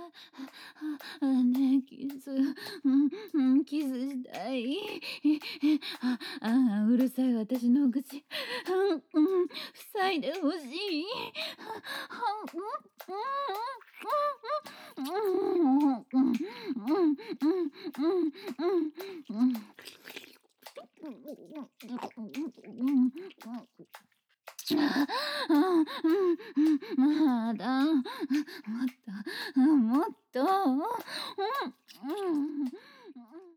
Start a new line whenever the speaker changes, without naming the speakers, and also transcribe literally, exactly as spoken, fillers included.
あ、ね、キス、うん、うん、キスしたい。あ、あ、うるさい私の口。うん、うん、塞いでほしい。は、うん、うん、うん、うん、うん、うん、うん、うん、うん、うん。ああ、うんうん、まだ、もっと、うん、もっと、うん、うん。